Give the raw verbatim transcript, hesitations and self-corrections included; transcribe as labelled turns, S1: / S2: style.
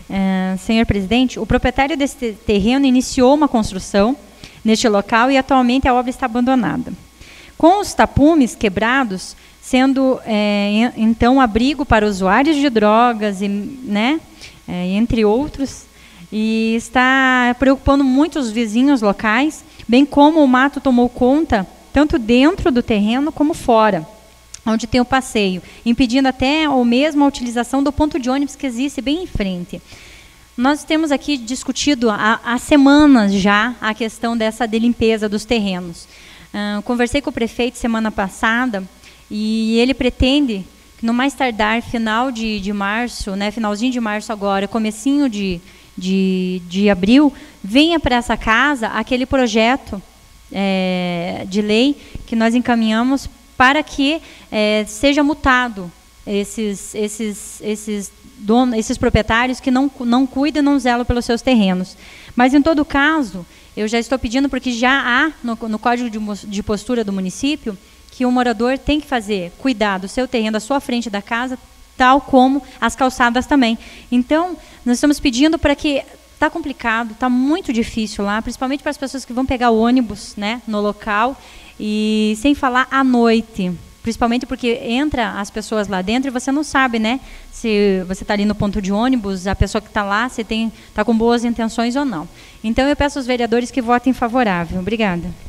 S1: Uh, senhor presidente, o proprietário desse terreno iniciou uma construção neste local e atualmente a obra está abandonada. Com os tapumes quebrados, sendo é, então abrigo para usuários de drogas, e, né, é, entre outros, e está preocupando muito os vizinhos locais, bem como o mato tomou conta tanto dentro do terreno como fora, onde tem o passeio, impedindo até ou mesmo a utilização do ponto de ônibus que existe bem em frente. Nós temos aqui discutido há, há semanas já a questão dessa de limpeza dos terrenos. Uh, conversei com o prefeito semana passada e ele pretende que no mais tardar final de, de março, né, finalzinho de março agora, comecinho de, de, de abril, venha para essa casa aquele projeto é, de lei que nós encaminhamos para que é, seja multado esses, esses, esses, donos, esses proprietários que não, não cuidam e não zelam pelos seus terrenos. Mas, em todo caso, eu já estou pedindo, porque já há no, no Código de, de Postura do município, que o morador tem que fazer, cuidar do seu terreno, da sua frente da casa, tal como as calçadas também. Então, nós estamos pedindo para que... Está complicado, está muito difícil lá, principalmente para as pessoas que vão pegar o ônibus, né, no local, e sem falar à noite, principalmente porque entra as pessoas lá dentro e você não sabe, né, se você está ali no ponto de ônibus, a pessoa que está lá, se tem, está com boas intenções ou não. Então, eu peço aos vereadores que votem favorável. Obrigada.